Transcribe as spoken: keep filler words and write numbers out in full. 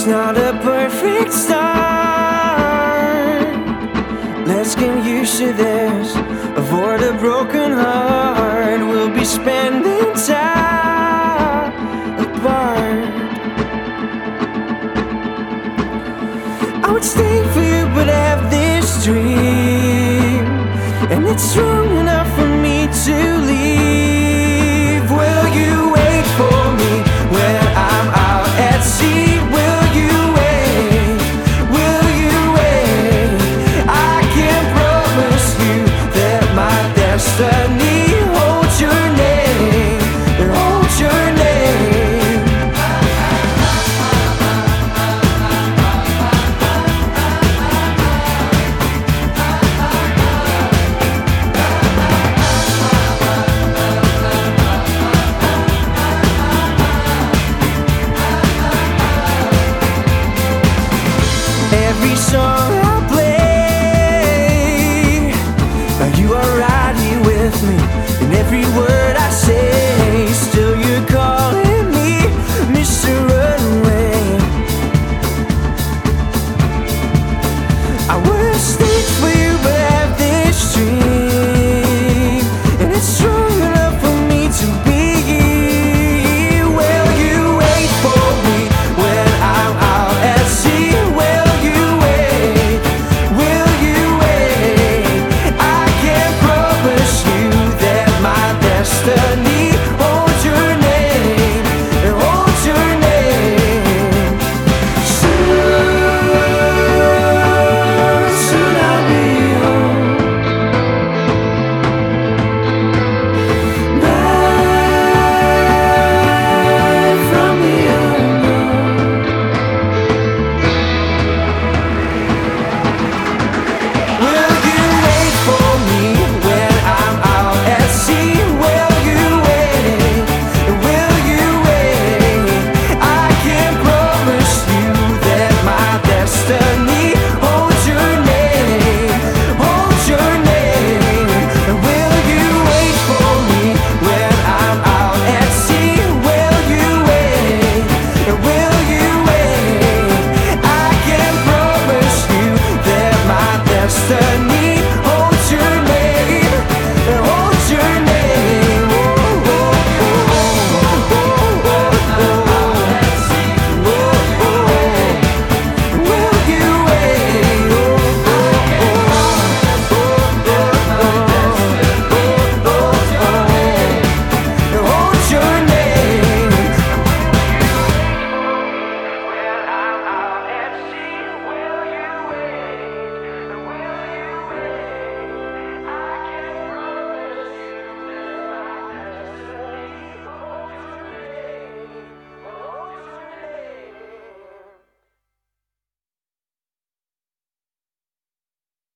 not a perfect start. Let's get used to this, avoid a broken heart. We'll be spending time apart. I would stay for you, but I have this dream, and it's strong enough for me to leave. Will you wait for me when I'm out at sea? Will you wait? Will you wait? I can promise you that my destiny holds your name, it holds your name. Every song I play, you are right here with me, and every word